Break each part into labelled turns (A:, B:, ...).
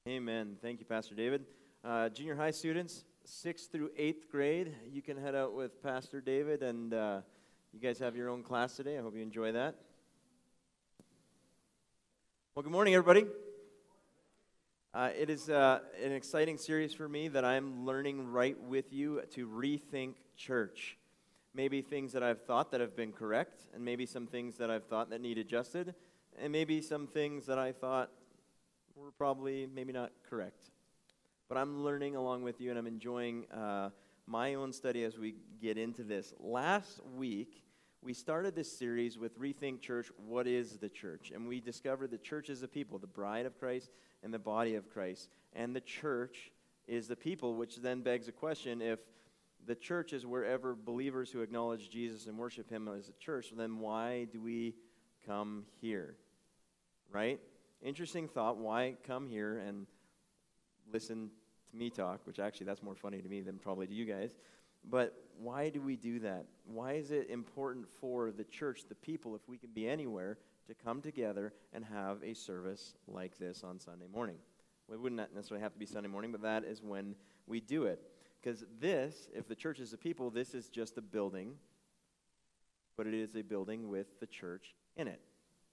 A: Amen. Thank you, Pastor David. Junior high students, 6th through 8th grade, you can head out with Pastor David, and you guys have your own class today. I hope you enjoy that. Well, good morning, everybody. It is an exciting series for me that I'm learning right with you to rethink church. Maybe things that I've thought that have been correct, and maybe some things that I've thought that need adjusted, and maybe some things that I thought were probably maybe not correct. But I'm learning along with you, and I'm enjoying my own study as we get into this. Last week, we started this series with Rethink Church, What is the Church? And we discovered the church is the people, the bride of Christ and the body of Christ. And the church is the people, which then begs a question, if the church is wherever believers who acknowledge Jesus and worship Him as a church, then why do we come here? Right? Interesting thought, why come here and listen to me talk, which actually that's more funny to me than probably to you guys. But why do we do that? Why is it important for the church, the people, if we can be anywhere, to come together and have a service like this on Sunday morning? Well, it wouldn't necessarily have to be Sunday morning, but that is when we do it. Because this, if the church is the people, this is just a building, but it is a building with the church in it.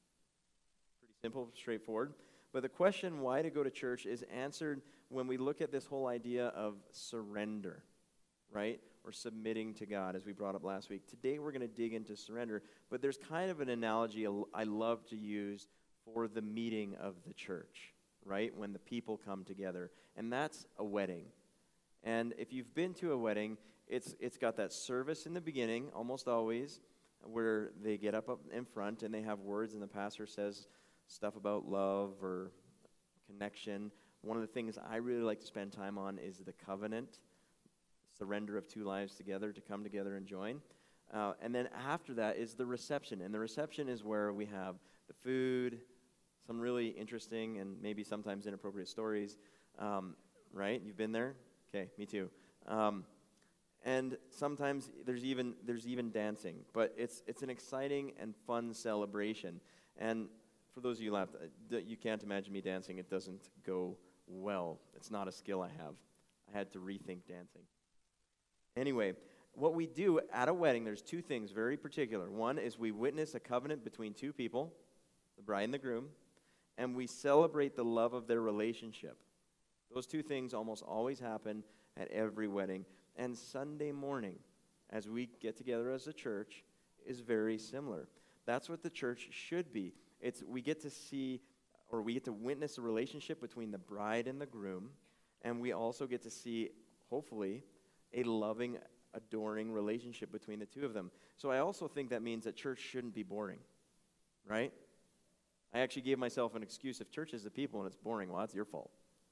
A: Simple, straightforward. But the question why to go to church is answered when we look at this whole idea of surrender, right? Or submitting to God, as we brought up last week. Today we're going to dig into surrender, but there's kind of an analogy I love to use for the meeting of the church, right? When the people come together. And that's a wedding. And if you've been to a wedding, it's got that service in the beginning, almost always, where they get up in front and they have words and the pastor says stuff about love or connection. One of the things I really like to spend time on is the covenant, surrender of two lives together to come together and join. And then after that is the reception. And the reception is where we have the food, some really interesting and maybe sometimes inappropriate stories. Right? You've been there? Okay, me too. And sometimes there's even dancing. But it's an exciting and fun celebration. And for those of you who laughed, you can't imagine me dancing. It doesn't go well. It's not a skill I have. I had to rethink dancing. Anyway, what we do at a wedding, there's two things very particular. One is we witness a covenant between two people, the bride and the groom, and we celebrate the love of their relationship. Those two things almost always happen at every wedding. And Sunday morning, as we get together as a church, is very similar. That's what the church should be. We get to see, or we get to witness a relationship between the bride and the groom, and we also get to see, hopefully, a loving, adoring relationship between the two of them. So I also think that means that church shouldn't be boring, right? I actually gave myself an excuse. If church is the people and it's boring, well, that's your fault,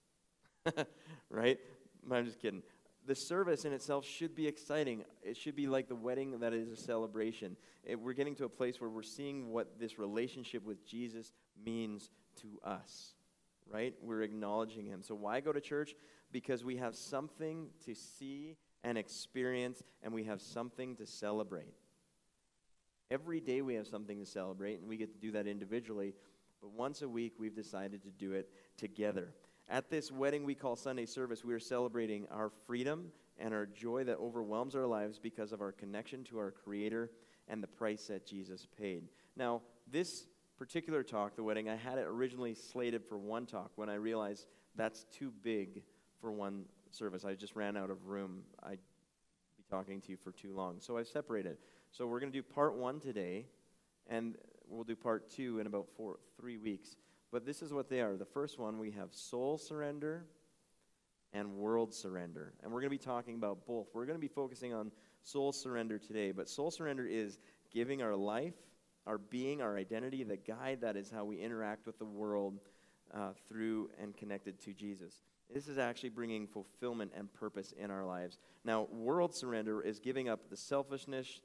A: right? I'm just kidding. The service in itself should be exciting. It should be like the wedding that is a celebration. We're getting to a place where we're seeing what this relationship with Jesus means to us, right? We're acknowledging Him. So why go to church? Because we have something to see and experience, and we have something to celebrate. Every day we have something to celebrate, and we get to do that individually, but once a week we've decided to do it together. At this wedding we call Sunday service, we are celebrating our freedom and our joy that overwhelms our lives because of our connection to our Creator and the price that Jesus paid. Now, this particular talk, the wedding, I had it originally slated for one talk when I realized that's too big for one service. I just ran out of room. I'd be talking to you for too long. So I've separated. So we're going to do part 1 today, and we'll do part 2 in about 3 weeks. But this is what they are. The first one, we have soul surrender and world surrender. And we're going to be talking about both. We're going to be focusing on soul surrender today. But soul surrender is giving our life, our being, our identity, the guide that is how we interact with the world through and connected to Jesus. This is actually bringing fulfillment and purpose in our lives. Now, world surrender is giving up the selfish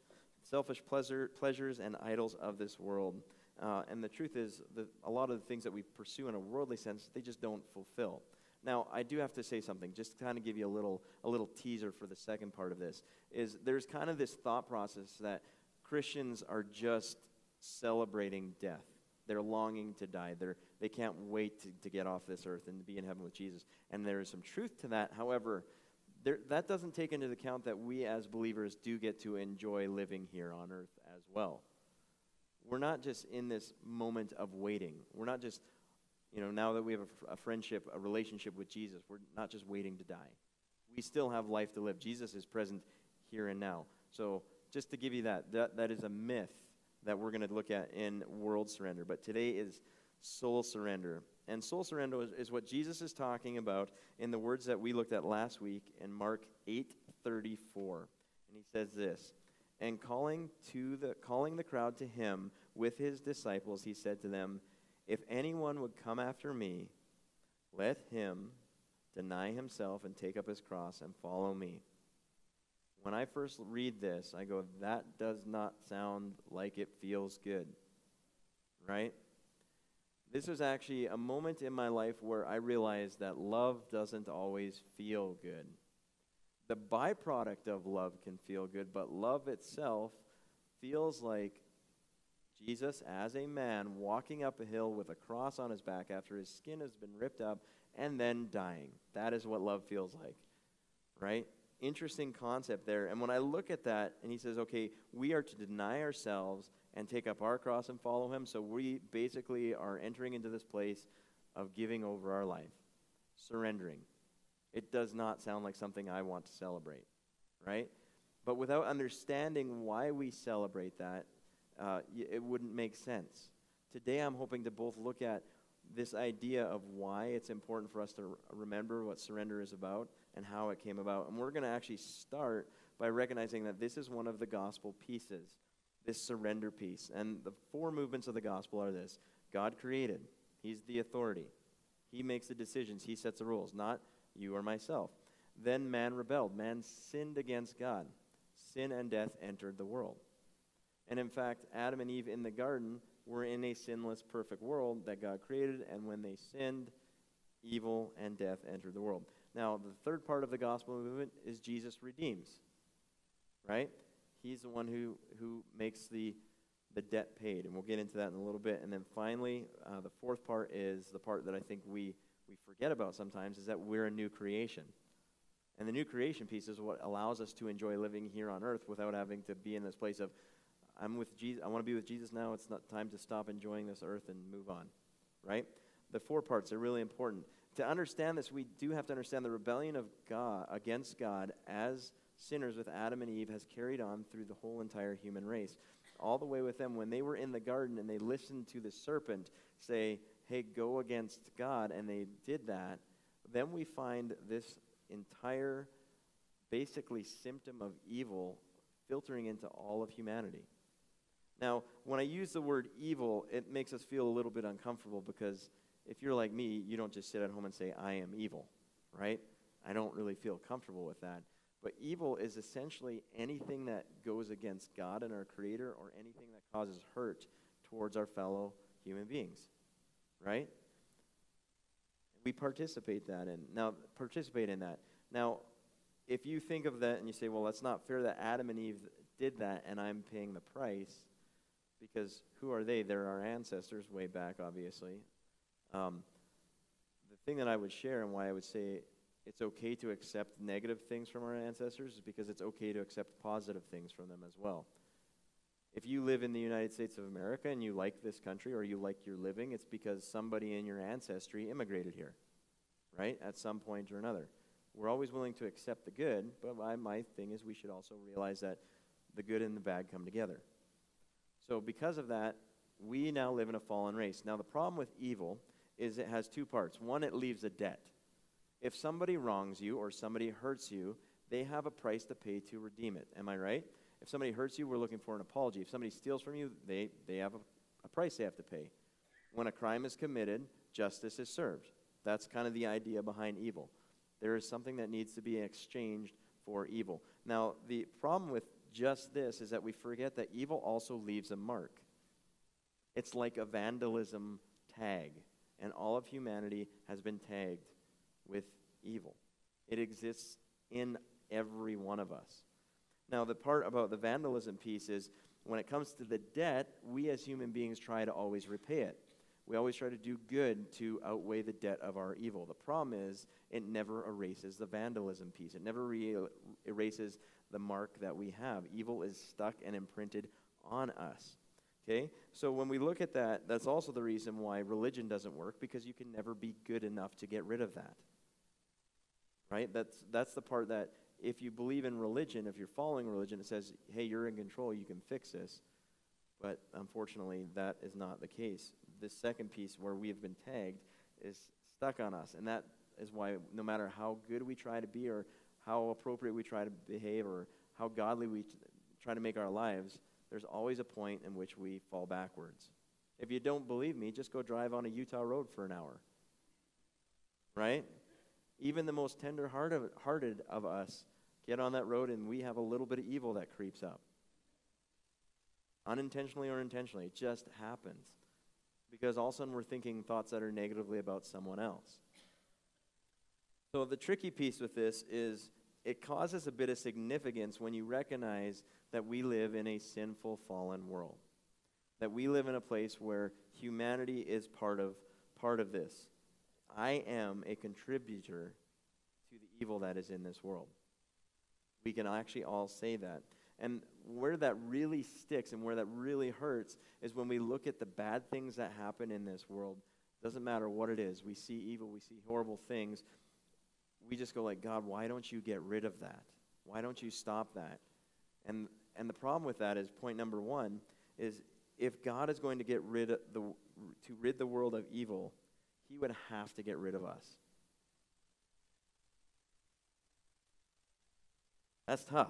A: pleasures and idols of this world. And the truth is that a lot of the things that we pursue in a worldly sense, they just don't fulfill. Now, I do have to say something, just to kind of give you a little teaser for the second part of this, is there's kind of this thought process that Christians are just celebrating death. They're longing to die. they can't wait to get off this earth and to be in heaven with Jesus. And there is some truth to that. However, that doesn't take into account that we as believers do get to enjoy living here on earth as well. We're not just in this moment of waiting. We're not just, now that we have a friendship, a relationship with Jesus, we're not just waiting to die. We still have life to live. Jesus is present here and now. So just to give you that is a myth that we're going to look at in world surrender. But today is soul surrender. And soul surrender is what Jesus is talking about in the words that we looked at last week in Mark 8:34. And he says this, and calling the crowd to him with his disciples, he said to them, if anyone would come after me, let him deny himself and take up his cross and follow me. When I first read this, I go, that does not sound like it feels good, right? This was actually a moment in my life where I realized that love doesn't always feel good. The byproduct of love can feel good, but love itself feels like Jesus as a man walking up a hill with a cross on his back after his skin has been ripped up and then dying. That is what love feels like, right? Interesting concept there. And when I look at that, and he says, okay, we are to deny ourselves and take up our cross and follow him. So we basically are entering into this place of giving over our life, surrendering. It does not sound like something I want to celebrate, right? But without understanding why we celebrate that, it wouldn't make sense. Today I'm hoping to both look at this idea of why it's important for us to remember what surrender is about and how it came about. And we're going to actually start by recognizing that this is one of the gospel pieces, this surrender piece. And the four movements of the gospel are this. God created. He's the authority. He makes the decisions. He sets the rules, not you or myself. Then man rebelled. Man sinned against God. Sin and death entered the world. And in fact, Adam and Eve in the garden were in a sinless, perfect world that God created, and when they sinned, evil and death entered the world. Now, the third part of the gospel movement is Jesus redeems, right? He's the one who makes the debt paid, and we'll get into that in a little bit. And then finally, the fourth part is the part that I think we forget about sometimes, is that we're a new creation. And the new creation piece is what allows us to enjoy living here on earth without having to be in this place of, I'm with Jesus. I want to be with Jesus now. It's not time to stop enjoying this earth and move on, right? The four parts are really important. To understand this, we do have to understand the rebellion of God against God as sinners with Adam and Eve has carried on through the whole entire human race. All the way with them, when they were in the garden and they listened to the serpent say, hey, go against God, and they did that, then we find this entire, basically, symptom of evil filtering into all of humanity. Now, when I use the word evil, it makes us feel a little bit uncomfortable because if you're like me, you don't just sit at home and say, I am evil, right? I don't really feel comfortable with that. But evil is essentially anything that goes against God and our Creator or anything that causes hurt towards our fellow human beings, right? We participate in that. Now, if you think of that and you say, well, that's not fair that Adam and Eve did that and I'm paying the price, because who are they? They're our ancestors way back, obviously. The thing that I would share and why I would say it's okay to accept negative things from our ancestors is because it's okay to accept positive things from them as well. If you live in the United States of America and you like this country or you like your living, it's because somebody in your ancestry immigrated here, right, at some point or another. We're always willing to accept the good, but my thing is we should also realize that the good and the bad come together. So because of that, we now live in a fallen race. Now, the problem with evil is it has two parts. One, it leaves a debt. If somebody wrongs you or somebody hurts you, they have a price to pay to redeem it. Am I right? If somebody hurts you, we're looking for an apology. If somebody steals from you, they have a price they have to pay. When a crime is committed, justice is served. That's kind of the idea behind evil. There is something that needs to be exchanged for evil. Now, the problem with just this is that we forget that evil also leaves a mark. It's like a vandalism tag, and all of humanity has been tagged with evil. It exists in every one of us. Now, the part about the vandalism piece is when it comes to the debt, we as human beings try to always repay it. We always try to do good to outweigh the debt of our evil. The problem is it never erases the vandalism piece. It never erases the mark that we have. Evil is stuck and imprinted on us. Okay? So when we look at that, that's also the reason why religion doesn't work, because you can never be good enough to get rid of that. Right? That's the part that if you believe in religion, if you're following religion, it says, hey, you're in control, you can fix this. But unfortunately, that is not the case. This second piece where we have been tagged is stuck on us. And that is why no matter how good we try to be or how appropriate we try to behave or how godly we try to make our lives, there's always a point in which we fall backwards. If you don't believe me, just go drive on a Utah road for an hour. Right? Even the most tender-hearted of us get on that road and we have a little bit of evil that creeps up. Unintentionally or intentionally, it just happens. Because all of a sudden we're thinking thoughts that are negatively about someone else. So the tricky piece with this is it causes a bit of significance when you recognize that we live in a sinful, fallen world. That we live in a place where humanity is part of this. I am a contributor to the evil that is in this world. We can actually all say that. And where that really sticks and where that really hurts is when we look at the bad things that happen in this world. Doesn't matter what it is. We see evil, we see horrible things. We just go like, God, why don't you get rid of that? Why don't you stop that? And the problem with that is, point number one, is if God is going to rid the world of evil, he would have to get rid of us. That's tough.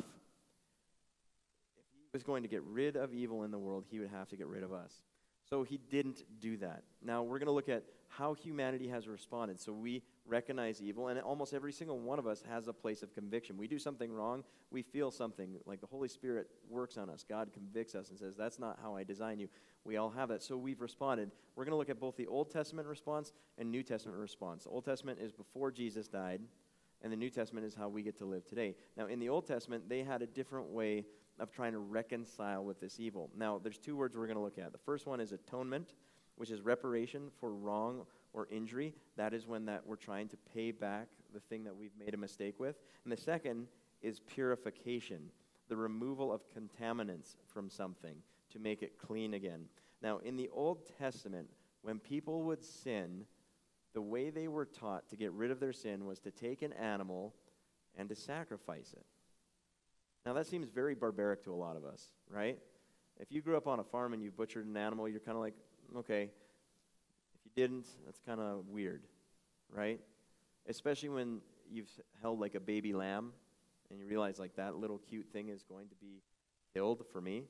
A: If he was going to get rid of evil in the world, he would have to get rid of us. So he didn't do that. Now we're going to look at how humanity has responded. So we recognize evil, and almost every single one of us has a place of conviction. We do something wrong, we feel something, like the Holy Spirit works on us. God convicts us and says, that's not how I designed you. We all have that. So we've responded. We're going to look at both the Old Testament response and New Testament response. The Old Testament is before Jesus died, and the New Testament is how we get to live today. Now, in the Old Testament, they had a different way of trying to reconcile with this evil. Now, there's two words we're going to look at. The first one is atonement, which is reparation for wrong or injury. That is when that we're trying to pay back the thing that we've made a mistake with. And the second is purification, the removal of contaminants from something to make it clean again. Now, in the Old Testament, when people would sin, the way they were taught to get rid of their sin was to take an animal and to sacrifice it. Now, that seems very barbaric to a lot of us, right? If you grew up on a farm and you butchered an animal, you're kind of like, okay. If you didn't, that's kind of weird, right? Especially when you've held like a baby lamb and you realize like that little cute thing is going to be killed for me.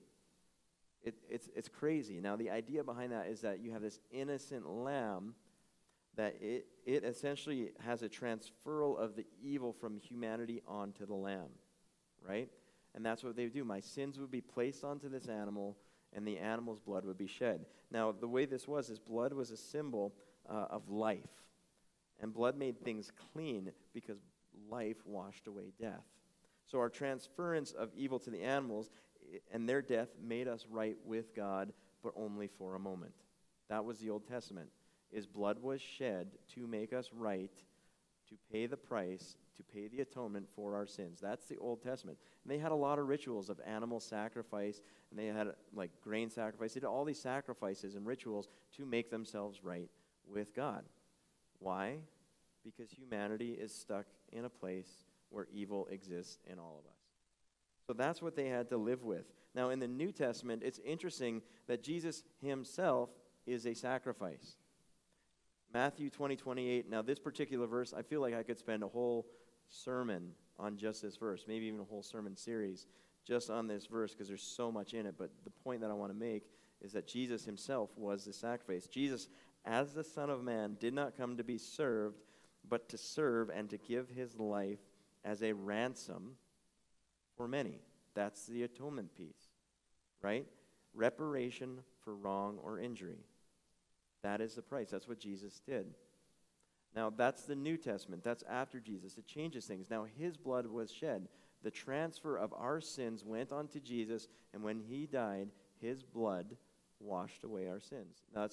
A: It's crazy. Now, the idea behind that is that you have this innocent lamb that it essentially has a transferal of the evil from humanity onto the lamb, right? And that's what they would do. My sins would be placed onto this animal, and the animal's blood would be shed. Now, the way this was is blood was a symbol of life. And blood made things clean because life washed away death. So our transference of evil to the animals and their death made us right with God, but only for a moment. That was the Old Testament, is blood was shed to make us right, to pay the price, to pay the atonement for our sins. That's the Old Testament. And they had a lot of rituals of animal sacrifice, and they had like grain sacrifice. They did all these sacrifices and rituals to make themselves right with God. Why? Because humanity is stuck in a place where evil exists in all of us. So that's what they had to live with. Now, in the New Testament, it's interesting that Jesus himself is a sacrifice. Matthew 20:28. Now, this particular verse, I feel like I could spend a whole sermon on just this verse, maybe even a whole sermon series just on this verse because there's so much in it. But the point that I want to make is that Jesus himself was the sacrifice. Jesus, as the Son of Man, did not come to be served, but to serve and to give his life as a ransom for many. That's the atonement piece, right? Reparation for wrong or injury. That is the price. That's what Jesus did. Now, that's the New Testament. That's after Jesus. It changes things. Now, his blood was shed. The transfer of our sins went on to Jesus, and when he died, his blood washed away our sins. Now,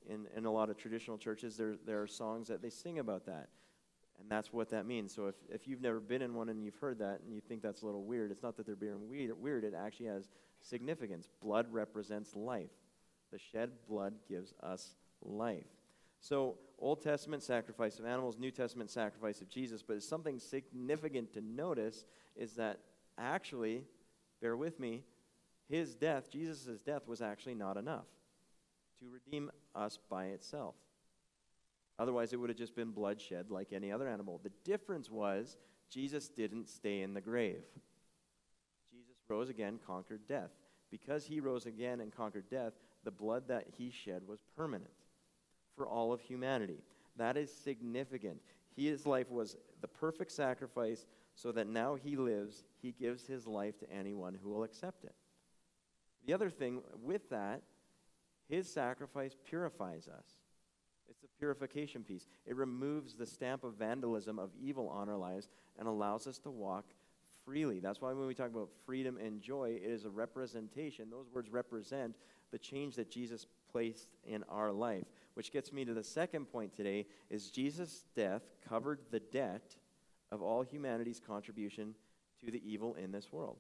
A: in a lot of traditional churches, there are songs that they sing about that. And that's what that means. So if you've never been in one and you've heard that and you think that's a little weird, it's not that they're being weird. It actually has significance. Blood represents life. The shed blood gives us life. So Old Testament sacrifice of animals, New Testament sacrifice of Jesus. But something significant to notice is that actually, bear with me, his death, Jesus' death, was actually not enough to redeem us by itself. Otherwise, it would have just been bloodshed like any other animal. The difference was Jesus didn't stay in the grave. Jesus rose again, conquered death. Because he rose again and conquered death, the blood that he shed was permanent for all of humanity. That is significant. His life was the perfect sacrifice so that now he lives, he gives his life to anyone who will accept it. The other thing with that, his sacrifice purifies us. It's a purification piece. It removes the stamp of vandalism, of evil on our lives, and allows us to walk freely. That's why when we talk about freedom and joy, it is a representation. Those words represent the change that Jesus placed in our life. Which gets me to the second point today, is Jesus' death covered the debt of all humanity's contribution to the evil in this world.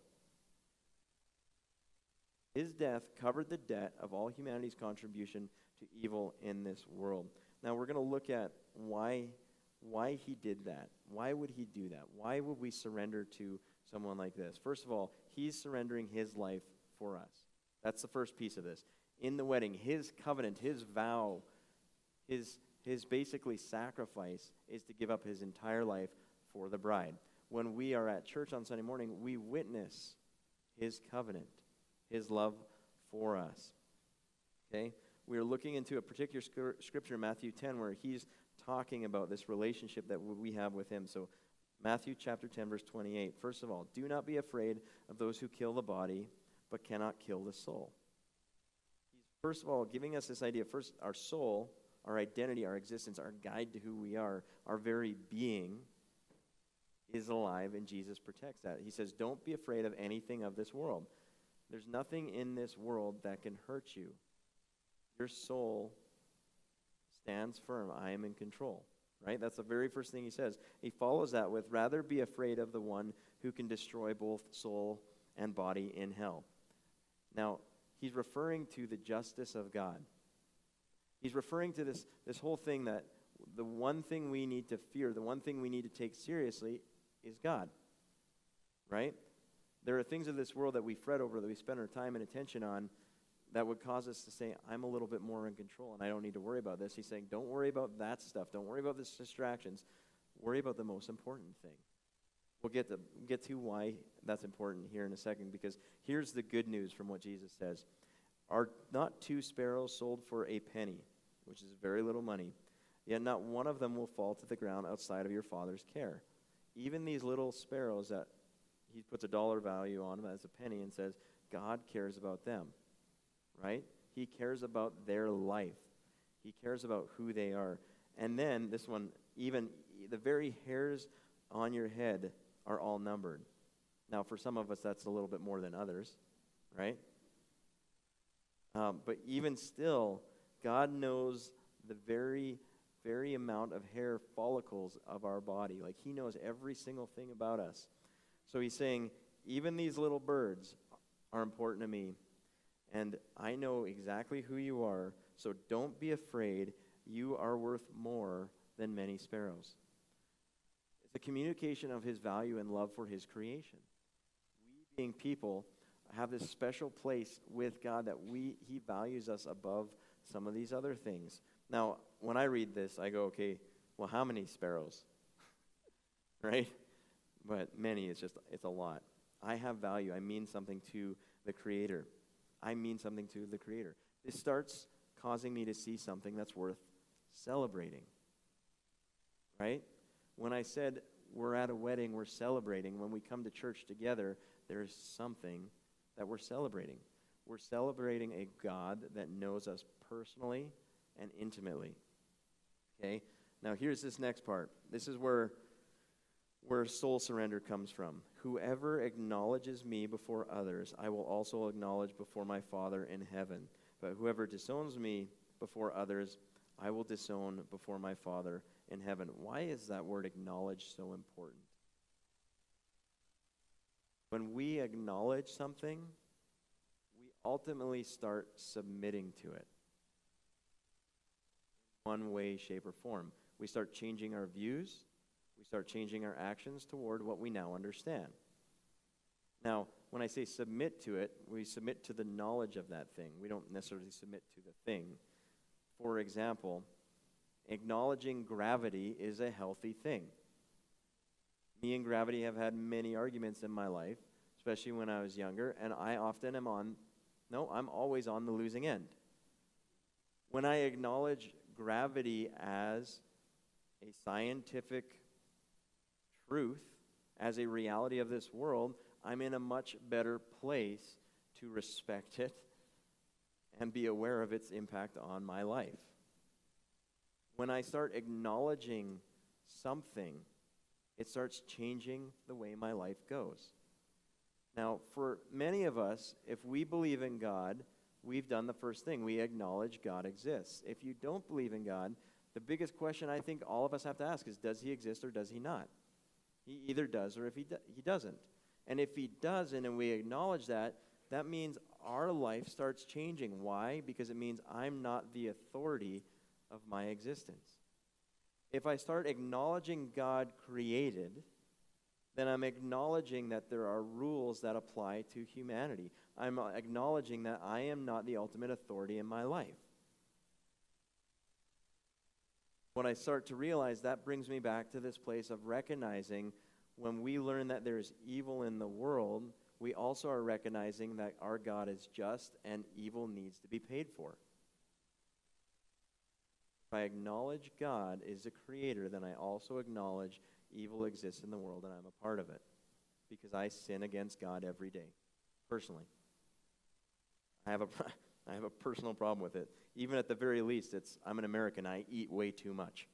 A: His death covered the debt of all humanity's contribution to evil in this world. Now we're going to look at why he did that. Why would he do that? Why would we surrender to someone like this? First of all, he's surrendering his life for us. That's the first piece of this. In the wedding, his covenant, his vow, his basically sacrifice is to give up his entire life for the bride. When we are at church on Sunday morning, we witness his covenant, his love for us. Okay? We are looking into a particular scripture, Matthew 10, where he's talking about this relationship that we have with him. So Matthew chapter 10, verse 28. First of all, do not be afraid of those who kill the body, but cannot kill the soul. He's, first of all, giving us this idea. First, our soul, our identity, our existence, our guide to who we are, our very being is alive, and Jesus protects that. He says, don't be afraid of anything of this world. There's nothing in this world that can hurt you. Your soul stands firm. I am in control. Right? That's the very first thing he says. He follows that with, rather be afraid of the one who can destroy both soul and body in hell. Now, he's referring to the justice of God. He's referring to this whole thing that the one thing we need to fear, the one thing we need to take seriously is God. Right? There are things of this world that we fret over, that we spend our time and attention on, that would cause us to say, I'm a little bit more in control and I don't need to worry about this. He's saying, don't worry about that stuff. Don't worry about the distractions. Worry about the most important thing. We'll get to why that's important here in a second, because here's the good news from what Jesus says. Are not 2 sparrows sold for a penny, which is very little money, yet not one of them will fall to the ground outside of your Father's care. Even these little sparrows that he puts a dollar value on them as a penny and says, God cares about them. Right? He cares about their life. He cares about who they are. And then this one, even the very hairs on your head are all numbered. Now, for some of us, that's a little bit more than others, right? But even still, God knows the very, very amount of hair follicles of our body. Like, he knows every single thing about us. So he's saying, even these little birds are important to me. And I know exactly who you are, so don't be afraid. You are worth more than many sparrows. It's a communication of his value and love for his creation. We, being people, have this special place with God that he values us above some of these other things. Now, when I read this, I go, okay, well, how many sparrows? Right? But many, it's a lot. I have value. I mean something to the Creator. I mean something to the Creator. This starts causing me to see something that's worth celebrating. Right? When I said we're at a wedding, we're celebrating, when we come to church together, there's something that we're celebrating. We're celebrating a God that knows us personally and intimately. Okay? Now here's this next part. This is where soul surrender comes from. Whoever acknowledges me before others, I will also acknowledge before my Father in heaven. But whoever disowns me before others, I will disown before my Father in heaven. Why is that word acknowledge so important? When we acknowledge something, we ultimately start submitting to it. One way, shape, or form. We start changing our views. We start changing our actions toward what we now understand. Now, when I say submit to it, we submit to the knowledge of that thing. We don't necessarily submit to the thing. For example, acknowledging gravity is a healthy thing. Me and gravity have had many arguments in my life, especially when I was younger, and I often am I'm always on the losing end. When I acknowledge gravity as a scientific truth, as a reality of this world, I'm in a much better place to respect it and be aware of its impact on my life. When I start acknowledging something, it starts changing the way my life goes. Now, for many of us, if we believe in God, we've done the first thing. We acknowledge God exists. If you don't believe in God, the biggest question I think all of us have to ask is, does he exist or does he not? He either does or if he doesn't. And if he doesn't and we acknowledge that, that means our life starts changing. Why? Because it means I'm not the authority of my existence. If I start acknowledging God created, then I'm acknowledging that there are rules that apply to humanity. I'm acknowledging that I am not the ultimate authority in my life. When I start to realize, that brings me back to this place of recognizing when we learn that there's evil in the world, we also are recognizing that our God is just and evil needs to be paid for. If I acknowledge God is a creator, then I also acknowledge evil exists in the world and I'm a part of it, because I sin against God every day, personally. I have a personal problem with it. Even at the very least, I'm an American. I eat way too much.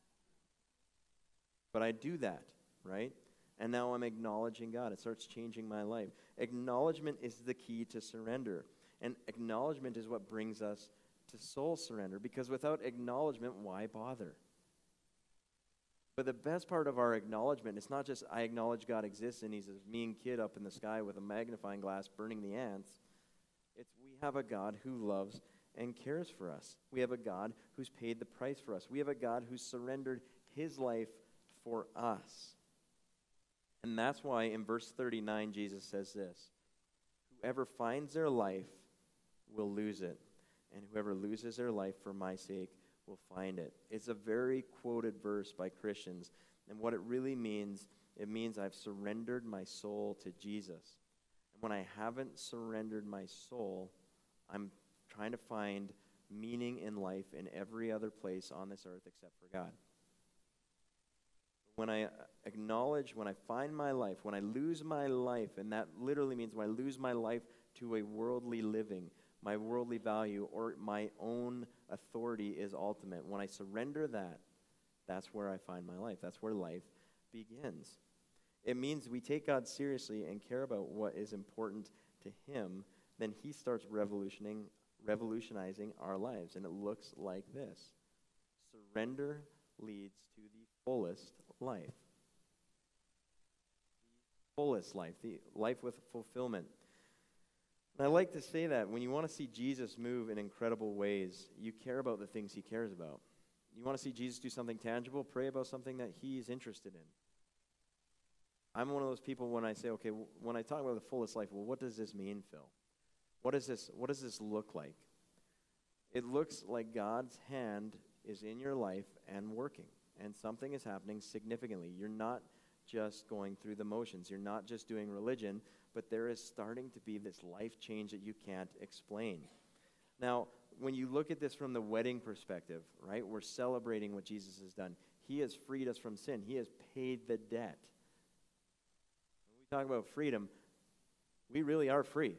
A: But I do that, right? And now I'm acknowledging God. It starts changing my life. Acknowledgement is the key to surrender. And acknowledgement is what brings us to soul surrender. Because without acknowledgement, why bother? But the best part of our acknowledgement, it's not just I acknowledge God exists and he's a mean kid up in the sky with a magnifying glass burning the ants. It's we have a God who loves and cares for us. We have a God who's paid the price for us. We have a God who's surrendered his life for us. And that's why in verse 39, Jesus says this: whoever finds their life will lose it, and whoever loses their life for my sake will find it. It's a very quoted verse by Christians, and what it really means, it means I've surrendered my soul to Jesus. And when I haven't surrendered my soul, I'm trying to find meaning in life in every other place on this earth except for God. When I acknowledge, when I find my life, when I lose my life, and that literally means when I lose my life to a worldly living, my worldly value, or my own authority is ultimate. When I surrender that, that's where I find my life. That's where life begins. It means we take God seriously and care about what is important to him. Then he starts revolutionizing our lives. And it looks like this. Surrender leads to the fullest life. The fullest life, the life with fulfillment. And I like to say that when you want to see Jesus move in incredible ways, you care about the things he cares about. You want to see Jesus do something tangible, pray about something that he's interested in. I'm one of those people when I say, okay, when I talk about the fullest life, well, what does this mean, Phil? What does this look like? It looks like God's hand is in your life and working, and something is happening significantly. You're not just going through the motions. You're not just doing religion, but there is starting to be this life change that you can't explain. Now, when you look at this from the wedding perspective, right, we're celebrating what Jesus has done. He has freed us from sin. He has paid the debt. When we talk about freedom, we really are free.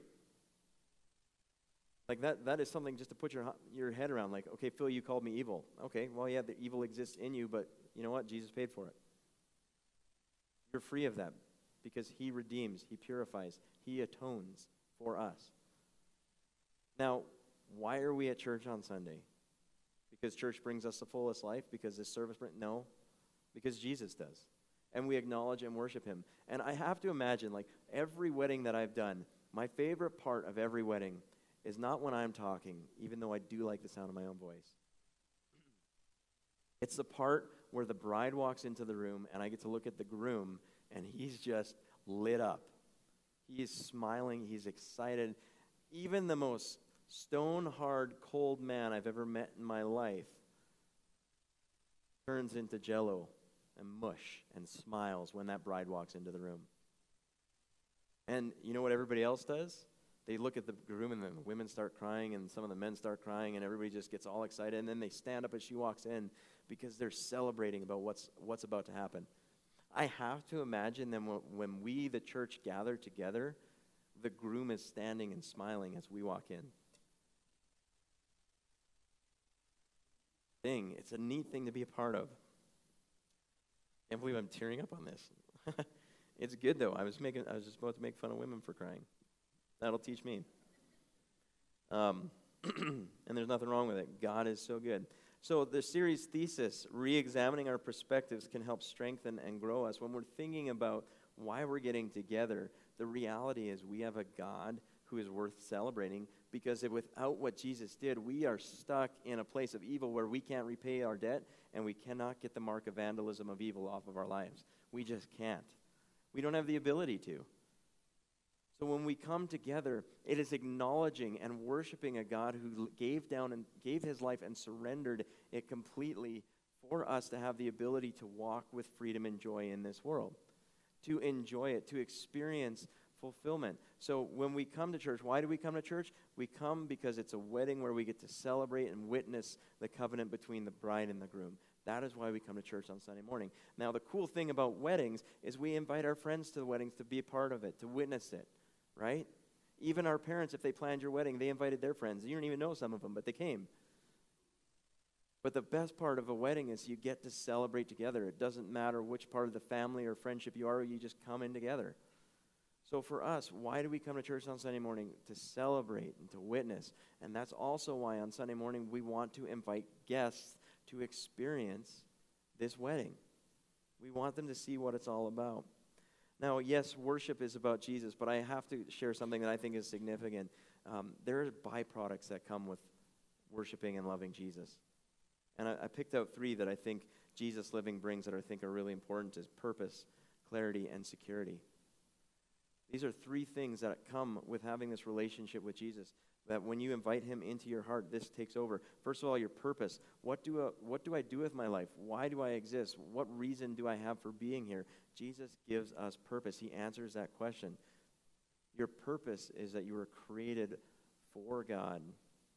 A: Like that is something just to put your head around. Like, okay, Phil, you called me evil. Okay, well, yeah, the evil exists in you, but you know what? Jesus paid for it. You're free of that because he redeems, he purifies, he atones for us. Now, why are we at church on Sunday? Because church brings us the fullest life? Because this service no, because Jesus does. And we acknowledge and worship him. And I have to imagine, like, every wedding that I've done, my favorite part of every wedding is not when I'm talking, even though I do like the sound of my own voice. It's the part where the bride walks into the room and I get to look at the groom and he's just lit up. He is smiling, he's excited. Even the most stone-hard, cold man I've ever met in my life turns into jello and mush and smiles when that bride walks into the room. And you know what everybody else does? They look at the groom and the women start crying and some of the men start crying and everybody just gets all excited and then they stand up as she walks in because they're celebrating about what's about to happen. I have to imagine then when we, the church, gather together, the groom is standing and smiling as we walk in. It's a neat thing to be a part of. I can't believe I'm tearing up on this. It's good though. I was just about to make fun of women for crying. That'll teach me. And there's nothing wrong with it. God is so good. So the series thesis, re-examining our perspectives, can help strengthen and grow us. When we're thinking about why we're getting together, the reality is we have a God who is worth celebrating, because without what Jesus did, we are stuck in a place of evil where we can't repay our debt and we cannot get the mark of vandalism of evil off of our lives. We just can't. We don't have the ability to. So when we come together, it is acknowledging and worshiping a God who gave down and gave his life and surrendered it completely for us to have the ability to walk with freedom and joy in this world, to enjoy it, to experience fulfillment. So when we come to church, why do we come to church? We come because it's a wedding where we get to celebrate and witness the covenant between the bride and the groom. That is why we come to church on Sunday morning. Now, the cool thing about weddings is we invite our friends to the weddings to be a part of it, to witness it, right? Even our parents, if they planned your wedding, they invited their friends. You don't even know some of them, but they came. But the best part of a wedding is you get to celebrate together. It doesn't matter which part of the family or friendship you are, you just come in together. So for us, why do we come to church on Sunday morning? To celebrate and to witness. And that's also why on Sunday morning we want to invite guests to experience this wedding. We want them to see what it's all about. Now, yes, worship is about Jesus, but I have to share something that I think is significant. There are byproducts that come with worshiping and loving Jesus. And I picked out 3 that I think Jesus living brings that I think are really important: is purpose, clarity, and security. These are 3 things that come with having this relationship with Jesus, that when you invite him into your heart, this takes over. First of all, your purpose. What do I do with my life? Why do I exist? What reason do I have for being here? Jesus gives us purpose. He answers that question. Your purpose is that you were created for God and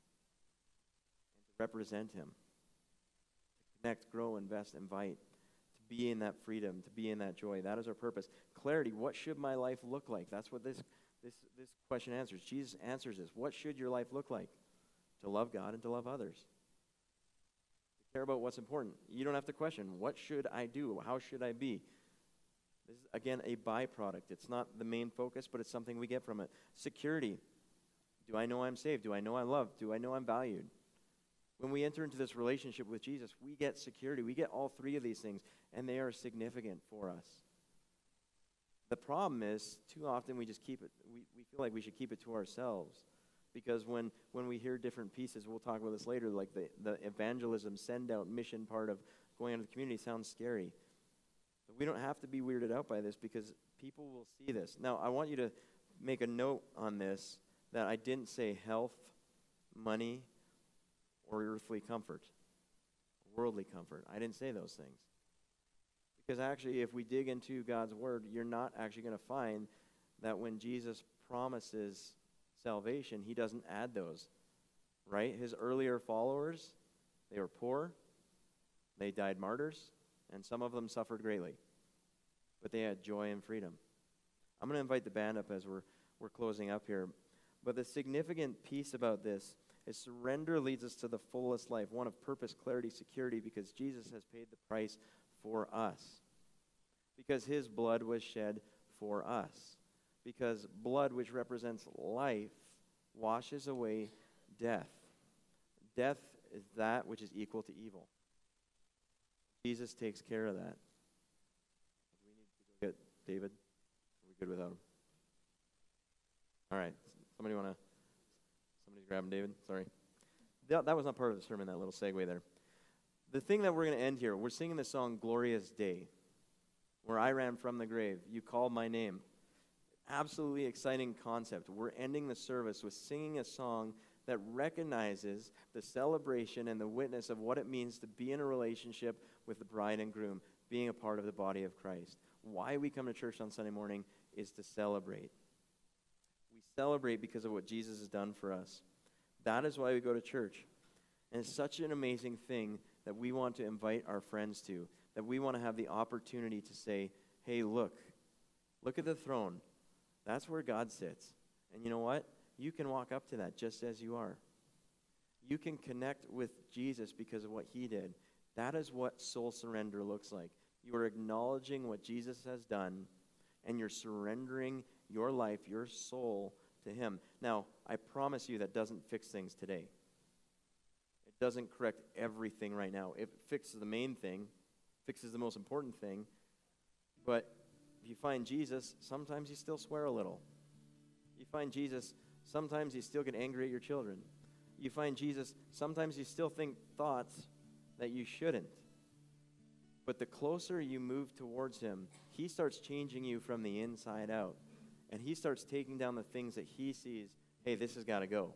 A: to represent him, to connect, grow, invest, invite, to be in that freedom, to be in that joy. That is our purpose. Clarity. What should my life look like? That's what this question answers. Jesus answers this. What should your life look like? To love God and to love others. To care about what's important. You don't have to question, what should I do? How should I be? This is, again, a byproduct. It's not the main focus, but it's something we get from it. Security. Do I know I'm saved? Do I know I'm loved? Do I know I'm valued? When we enter into this relationship with Jesus, we get security. We get all 3 of these things, and they are significant for us. The problem is, too often we just keep it, we feel like we should keep it to ourselves. Because when we hear different pieces, we'll talk about this later, like the evangelism, send-out, mission part of going out to the community sounds scary. But we don't have to be weirded out by this, because people will see this. Now, I want you to make a note on this, that I didn't say health, money, or earthly comfort, worldly comfort. I didn't say those things. Because actually, if we dig into God's word, you're not actually going to find that when Jesus promises salvation, he doesn't add those, right? His earlier followers, they were poor, they died martyrs, and some of them suffered greatly. But they had joy and freedom. I'm going to invite the band up as we're closing up here. But the significant piece about this is surrender leads us to the fullest life, one of purpose, clarity, security, because Jesus has paid the price for us. Because his blood was shed for us. Because blood, which represents life, washes away death. Death is that which is equal to evil. Jesus takes care of that. We need to go get David. Are we good without him? All right. Somebody's grabbing David. Sorry. That was not part of the sermon, that little segue there. The thing that we're going to end here, we're singing the song Glorious Day, where I ran from the grave. You called my name. Absolutely exciting concept. We're ending the service with singing a song that recognizes the celebration and the witness of what it means to be in a relationship with the bride and groom, being a part of the body of Christ. Why we come to church on Sunday morning is to celebrate. We celebrate because of what Jesus has done for us. That is why we go to church. And it's such an amazing thing that we want to invite our friends to, that we want to have the opportunity to say, hey, look at the throne. That's where God sits. And you know what? You can walk up to that just as you are. You can connect with Jesus because of what he did. That is what soul surrender looks like. You are acknowledging what Jesus has done, and you're surrendering your life, your soul, to him. Now, I promise you that doesn't fix things today. It doesn't correct everything right now. It fixes the main thing, fixes the most important thing. But if you find Jesus, sometimes you still swear a little. You find Jesus, sometimes you still get angry at your children. You find Jesus, sometimes you still think thoughts that you shouldn't. But the closer you move towards him, he starts changing you from the inside out. And he starts taking down the things that he sees, hey, this has got to go.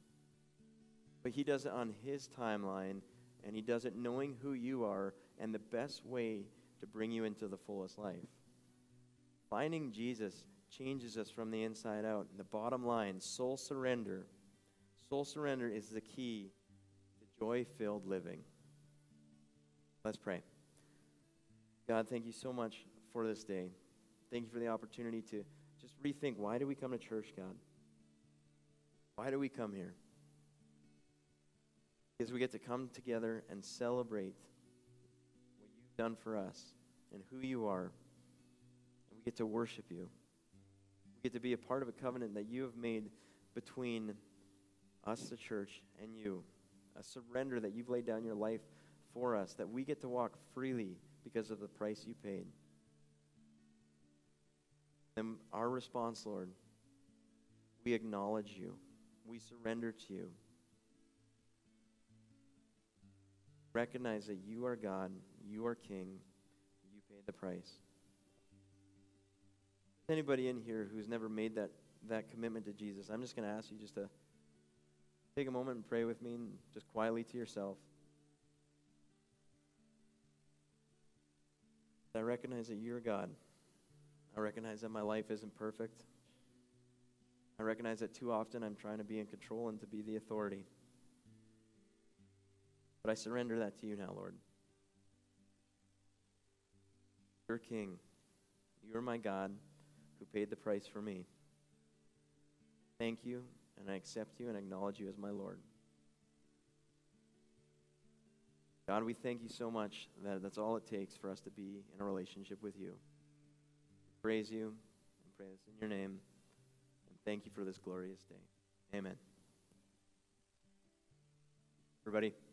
A: But he does it on his timeline, and he does it knowing who you are and the best way to bring you into the fullest life. Finding Jesus changes us from the inside out. And the bottom line, soul surrender. Soul surrender is the key to joy-filled living. Let's pray. God, thank you so much for this day. Thank you for the opportunity to just rethink, why do we come to church, God? Why do we come here? Because we get to come together and celebrate what you've done for us and who you are. And we get to worship you. We get to be a part of a covenant that you have made between us, the church, and you. A surrender that you've laid down your life for us, that we get to walk freely because of the price you paid. And our response, Lord, we acknowledge you. We surrender to you. Recognize that you are God, you are King, you paid the price. Anybody in here who's never made that commitment to Jesus, I'm just going to ask you just to take a moment and pray with me, and just quietly to yourself. I recognize that you're God. I recognize that my life isn't perfect. I recognize that too often I'm trying to be in control and to be the authority. But I surrender that to you now, Lord. You're King. You're my God who paid the price for me. Thank you, and I accept you and acknowledge you as my Lord. God, we thank you so much that that's all it takes for us to be in a relationship with you. Praise you and pray this in your name. And thank you for this glorious day. Amen. Everybody.